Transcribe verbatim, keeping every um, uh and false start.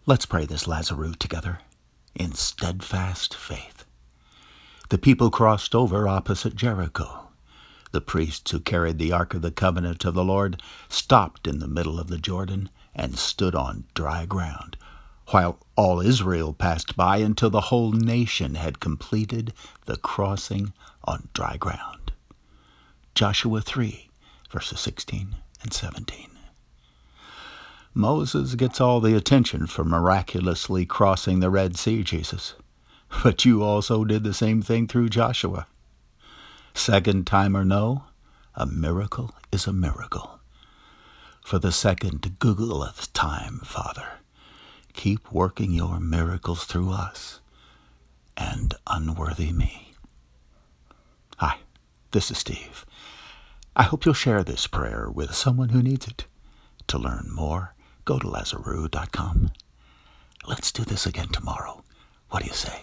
Let's pray this Lazarus together in steadfast faith. The people crossed over opposite Jericho. The priests who carried the Ark of the Covenant of the Lord stopped in the middle of the Jordan and stood on dry ground, while all Israel passed by until the whole nation had completed the crossing on dry ground. Joshua three, verses sixteen and seventeen. Moses gets all the attention for miraculously crossing the Red Sea, Jesus. But you also did the same thing through Joshua. Second time or no, a miracle is a miracle. For the second googleth time, Father, keep working your miracles through us and unworthy me. Hi, this is Steve. I hope you'll share this prayer with someone who needs it. To learn more, go to Lazarus dot com. Let's do this again tomorrow. What do you say?